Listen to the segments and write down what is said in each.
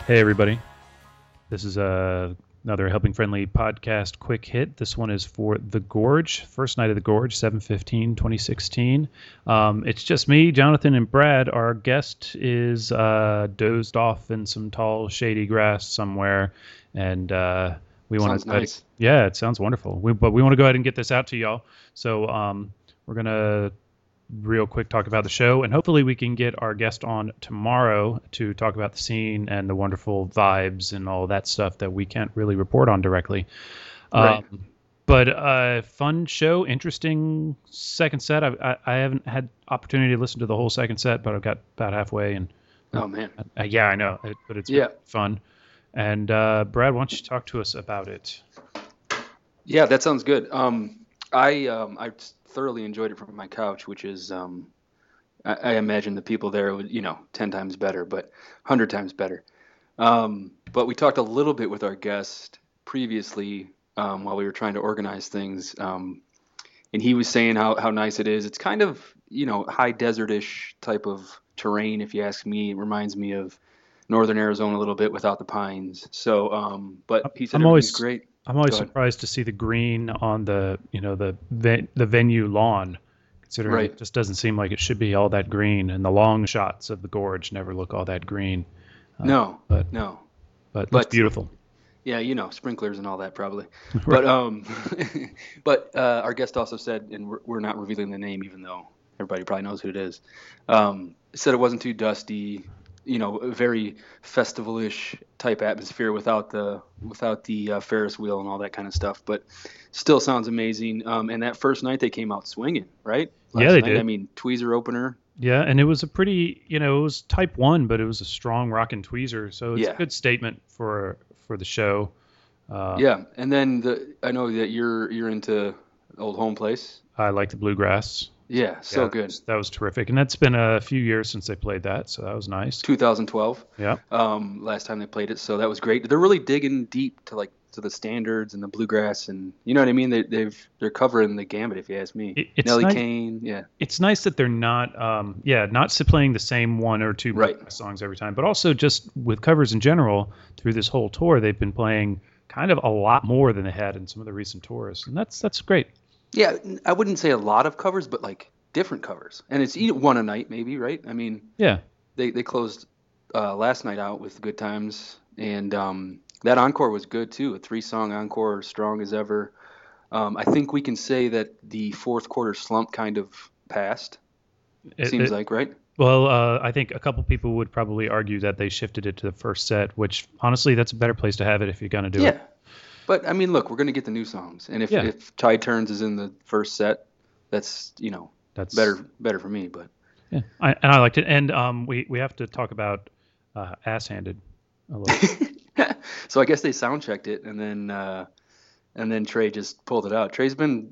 Hey, everybody. This is another Helping Friendly podcast quick hit. This one is for The Gorge, first night of The Gorge, 7/15/2016. It's just me, Jonathan, and Brad. Our guest is dozed off in some tall, shady grass somewhere, and we want to... Nice. Yeah, it sounds wonderful. But we want to go ahead and get this out to y'all. So we're going to real quick talk about the show, and hopefully we can get our guest on tomorrow to talk about the scene and the wonderful vibes and all that stuff that we can't really report on directly. Right. But fun show, interesting second set. I haven't had opportunity to listen to the whole second set, but I've got about halfway. And Oh man. yeah, I know, but it's Yeah. fun. And Brad, why don't you talk to us about it? Yeah, that sounds good. I thoroughly enjoyed it from my couch, which is I imagine the people there would 10 times better, but 100 times better. But we talked a little bit with our guest previously while we were trying to organize things, and he was saying how nice it is. It's kind of high desert-ish type of terrain, if you ask me. It reminds me of northern Arizona a little bit without the pines. So, but he said everything's great. I'm always Go ahead. surprised to see the green on the the venue lawn, considering Right. it just doesn't seem like it should be all that green, and the long shots of the gorge never look all that green. No, but no. but it's But beautiful. yeah, sprinklers and all that probably. Right. But our guest also said, and we're not revealing the name, even though everybody probably knows who it is. Said it wasn't too dusty, a very festival-ish type atmosphere without the Ferris wheel and all that kind of stuff. But still sounds amazing. And that first night they came out swinging, right? Yeah, they Night, did. I mean, tweezer opener. Yeah, and it was a pretty, it was type 1, but it was a strong rockin' tweezer, so it's a Yeah. good statement for the show. Yeah, and then I know that you're into Old Home Place. I like the bluegrass. Yeah, so Yeah, good. that was terrific, and that's been a few years since they played that, so that was nice. 2012, Yeah. last time they played it, so that was great. They're really digging deep to the standards and the bluegrass, and you know what I mean. They're covering the gambit, if you ask me. It's Nellie nice. Kane, yeah, It's nice that they're not playing the same one or two Right. bluegrass songs every time, but also just with covers in general through this whole tour, they've been playing kind of a lot more than they had in some of the recent tours, and that's great. yeah. I wouldn't say a lot of covers, but like different covers, and it's one a night, maybe, right? I mean, Yeah. they closed last night out with Good Times, and that encore was good too. A 3-song encore, strong as ever. I think we can say that the fourth quarter slump kind of passed. Seems like, right? Well, I think a couple people would probably argue that they shifted it to the first set, which honestly, that's a better place to have it if you're going to do Yeah. it. But I mean, look, we're going to get the new songs, and Yeah. if Tide Turns is in the first set, that's That's better for me. But Yeah, I liked it, and we have to talk about Ass Handed a little. so I guess they sound checked it, and then Trey just pulled it out. Trey's been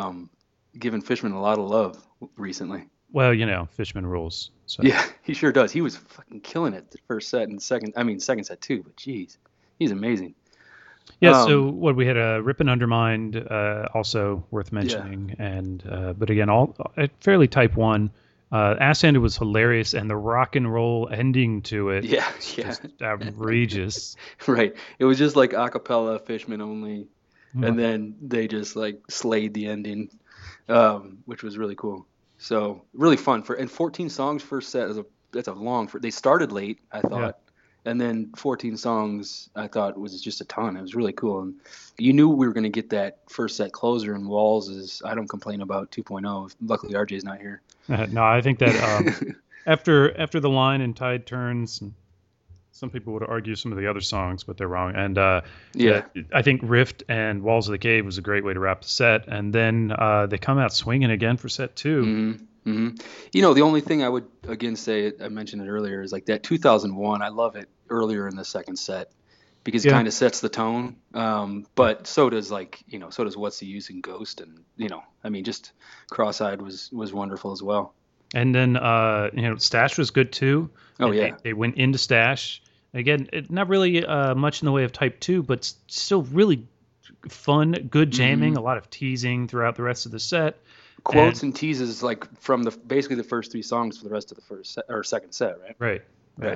giving Fishman a lot of love recently. Well, Fishman rules. So. Yeah, he sure does. He was fucking killing it the first set and second set too. But geez, he's amazing. Yeah, so what we had a Rip and Undermined, also worth Yeah. mentioning, and but again, all fairly type 1. Ass Handed was hilarious, and the rock and roll ending to it, Yeah, was yeah. just outrageous. Right. It was just like a cappella Fishman only, and then they just like slayed the ending, which was really cool. So really fun and 14 songs first set that's a long. They started late, I thought, and then 14 songs I thought was just a ton. It was really cool, and you knew we were going to get that first set closer. And Walls' "I Don't Complain About" 2.0. Luckily, RJ's not here. No, I think that after the line and Tide Turns, and some people would argue some of the other songs, but they're wrong. And Yeah. I think Rift and Walls of the Cave was a great way to wrap the set. And then they come out swinging again for set 2. Mm-hmm. The only thing I would again say, I mentioned it earlier, is like that 2001. I love it earlier in the second set because it Yeah. kind of sets the tone. But so does What's the Use in Ghost, and I mean, just Cross-Eyed was wonderful as well. And then Stash was good too. Oh, And yeah. they went into Stash again. Not really much in the way of type 2, but still really fun, good jamming. A lot of teasing throughout the rest of the set. Quotes and teases like from basically the first 3 songs for the rest of the first set, or second set, right? Right. Yeah.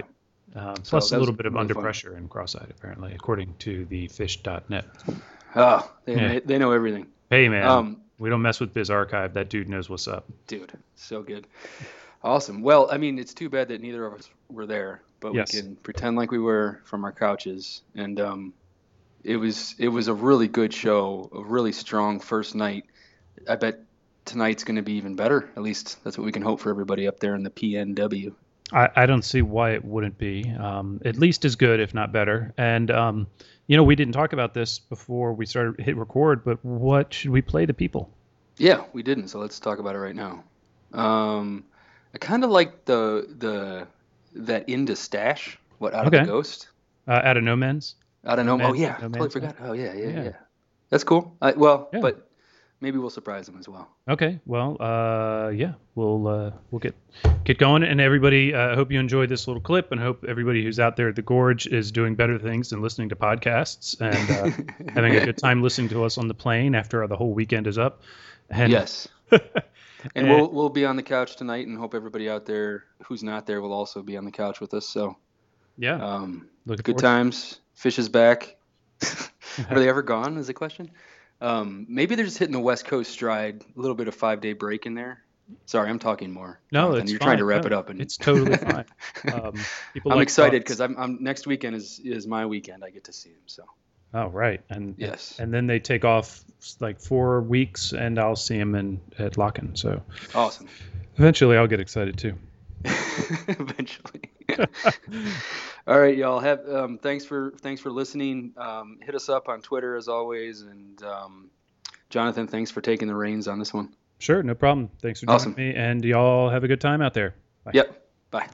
Plus a little bit of really under fun. pressure in cross-eyed, apparently, according to the fish.net. Oh, they know everything. Hey, man, we don't mess with Biz Archive. That dude knows what's up. Dude, so good. Awesome. Well, I mean, it's too bad that neither of us were there, but Yes. we can pretend like we were from our couches. And it was a really good show, a really strong first night. I bet tonight's going to be even better. At least that's what we can hope for everybody up there in the PNW. I don't see why it wouldn't be. At least as good, if not better. And, we didn't talk about this before we started hit record, but what should we play the people? Yeah, we didn't, so let's talk about it right now. I kind of like that Into Stash. What, Out of the Ghost? Out of No Man's? Out of No Man's. Oh, yeah. Totally forgot. Oh, yeah. That's cool. But maybe we'll surprise them as well. Okay. Well, we'll get going. And everybody, I hope you enjoyed this little clip, and hope everybody who's out there at the Gorge is doing better things than listening to podcasts and having a good time listening to us on the plane after the whole weekend is up. And, yes. And we'll be on the couch tonight, and hope everybody out there who's not there will also be on the couch with us. So yeah, good times. Fish is back. Are they ever gone? Is the question. Maybe they're just hitting the West Coast stride. A little bit of 5-day break in there. Sorry, I'm talking more. No, Jonathan. You're trying to wrap it up, and it's totally fine. I'm excited because I'm next weekend is my weekend. I get to see him. So. Oh, right. And yes. And then they take off like 4 weeks, and I'll see them at Locken. So awesome. Eventually, I'll get excited too. Eventually. All right, y'all. Thanks for listening. Hit us up on Twitter as always, and Jonathan, thanks for taking the reins on this one. Sure, no problem. Thanks for joining me, and y'all have a good time out there. Bye. Yep. Bye.